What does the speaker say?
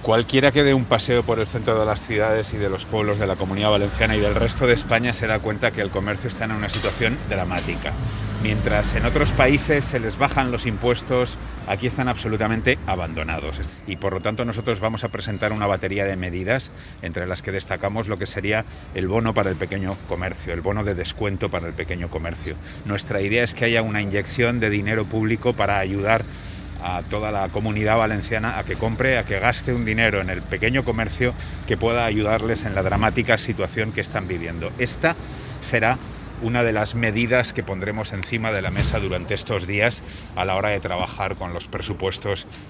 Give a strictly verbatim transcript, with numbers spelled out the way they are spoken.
Cualquiera que dé un paseo por el centro de las ciudades y de los pueblos de la Comunidad Valenciana y del resto de España se da cuenta que el comercio está en una situación dramática. Mientras en otros países se les bajan los impuestos, aquí están absolutamente abandonados. Y por lo tanto nosotros vamos a presentar una batería de medidas, entre las que destacamos lo que sería el bono para el pequeño comercio, el bono de descuento para el pequeño comercio. Nuestra idea es que haya una inyección de dinero público para ayudar a toda la Comunidad Valenciana a que compre, a que gaste un dinero en el pequeño comercio que pueda ayudarles en la dramática situación que están viviendo. Esta será una de las medidas que pondremos encima de la mesa durante estos días a la hora de trabajar con los presupuestos